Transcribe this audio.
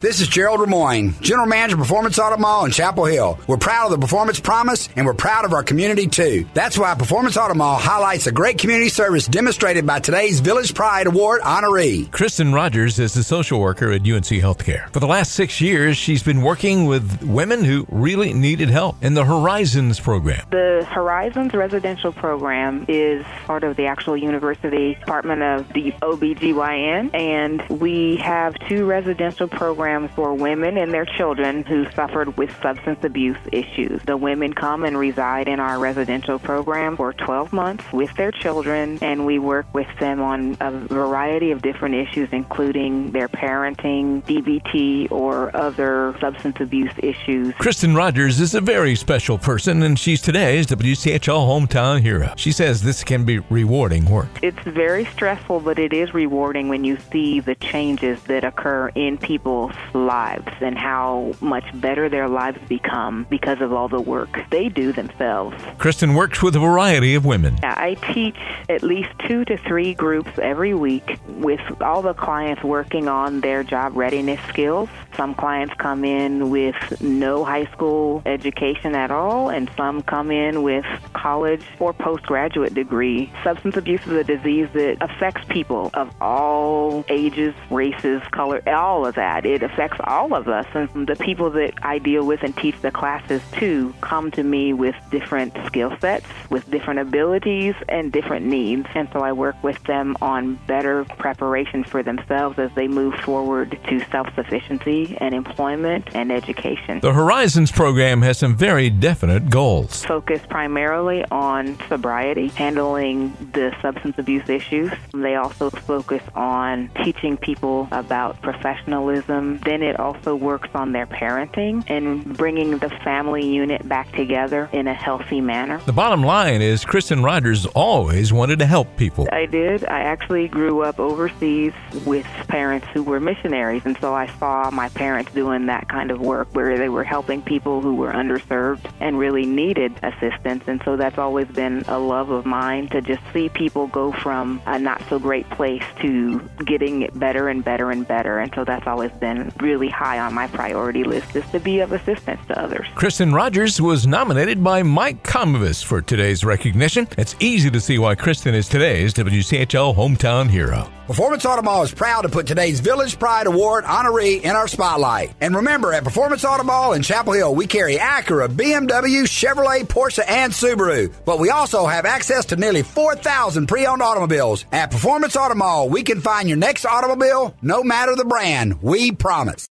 This is Gerald Ramoyne, General Manager of Performance Auto Mall in Chapel Hill. We're proud of the Performance Promise, and we're proud of our community, too. That's why Performance Auto Mall highlights the great community service demonstrated by today's Village Pride Award honoree. Kristen Rogers is a social worker at UNC Healthcare. For the last 6 years, she's been working with women who really needed help in the Horizons program. The Horizons residential program is part of the actual University Department of the OBGYN, and we have 2 residential programs for women and their children who suffered with substance abuse issues. The women come and reside in our residential program for 12 months with their children, and we work with them on a variety of different issues, including their parenting, DBT, or other substance abuse issues. Kristen Rogers is a very special person, and she's today's WCHL Hometown Hero. She says this can be rewarding work. It's very stressful, but it is rewarding when you see the changes that occur in people's lives and how much better their lives become because of all the work they do themselves. Kristen works with a variety of women. I teach at least 2 to 3 groups every week with all the clients working on their job readiness skills. Some clients come in with no high school education at all, and some come in with college or postgraduate degree. Substance abuse is a disease that affects people of all ages, races, color, all of that. It affects all of us, and the people that I deal with and teach the classes to come to me with different skill sets, with different abilities and different needs, and so I work with them on better preparation for themselves as they move forward to self-sufficiency and employment and education. The Horizons program has some very definite goals. Focus primarily on sobriety, handling the substance abuse issues. They also focus on teaching people about professionalism. Then it also works on their parenting and bringing the family unit back together in a healthy manner. The bottom line is Kristen Rogers always wanted to help people. I did. I actually grew up overseas with parents who were missionaries, and so I saw my parents doing that kind of work where they were helping people who were underserved and really needed assistance, and so that's always been a love of mine, to just see people go from a not-so-great place to getting it better and better and better, and so that's always been really high on my priority list, is to be of assistance to others. Kristen Rogers was nominated by Mike Comovas for today's recognition. It's easy to see why Kristen is today's WCHL Hometown Hero. Performance Auto Mall is proud to put today's Village Pride Award honoree in our spotlight. And remember, at Performance Auto Mall in Chapel Hill, we carry Acura, BMW, Chevrolet, Porsche, and Subaru. But we also have access to nearly 4,000 pre-owned automobiles. At Performance Auto Mall, we can find your next automobile, no matter the brand. We promise.